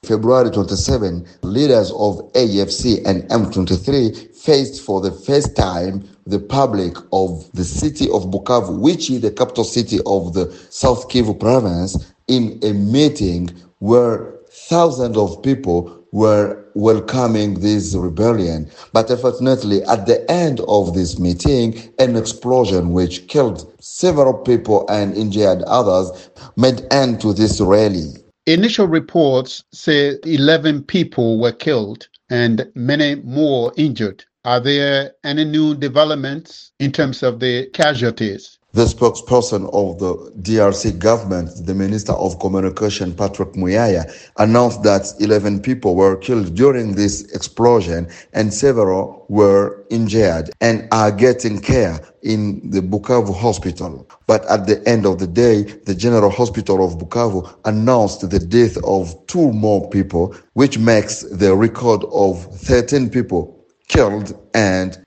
February 27, leaders of AFC and M23 faced for the first time the public of the city of Bukavu, which is the capital city of the South Kivu province, in a meeting where thousands of people were welcoming this rebellion. But unfortunately, at the end of this meeting, an explosion which killed several people and injured others made end to this rally. Initial reports say 11 people were killed and many more injured. Are there any new developments in terms of the casualties? The spokesperson of the DRC government, the Minister of Communication, Patrick Muyaya, announced that 11 people were killed during this explosion and several were injured and are getting care in the Bukavu hospital. But at the end of the day, the General Hospital of Bukavu announced the death of 2 more people, which makes the record of 13 people killed and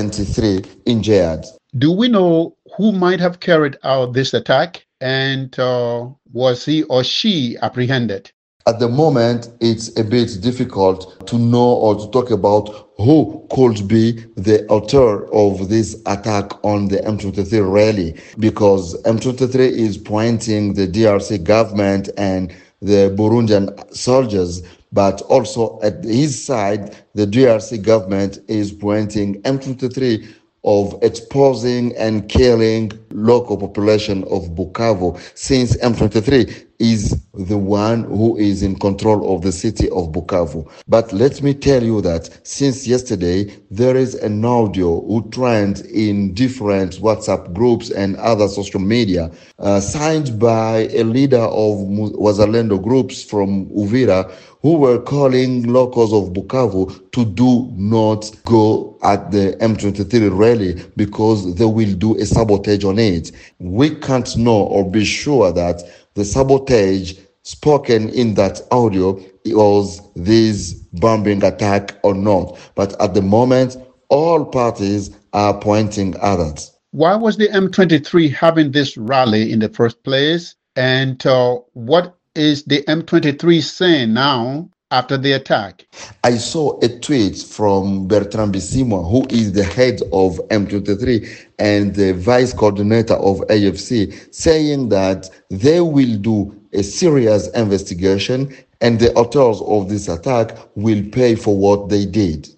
73 injured. Do we know who might have carried out this attack, and was he or she apprehended? At the moment, it's a bit difficult to know or to talk about who could be the author of this attack on the M23 rally, because M23 is pointing the DRC government and the Burundian soldiers, but also at his side, the DRC government is pointing M23 of exposing and killing local population of Bukavu, since M23 is the one who is in control of the city of Bukavu. But let me tell you that since yesterday, there is an audio who trends in different WhatsApp groups and other social media, signed by a leader of Wazalendo groups from Uvira, who were calling locals of Bukavu to do not go at the M23 rally because they will do a sabotage on it. We can't know or be sure that the sabotage spoken in that audio was this bombing attack or not. But at the moment, all parties are pointing at it. Why was the M23 having this rally in the first place? And what is the M23 saying now after the attack? I saw a tweet from Bertrand Bisimwa, who is the head of M23 and the vice coordinator of AFC, saying that they will do a serious investigation and the authors of this attack will pay for what they did.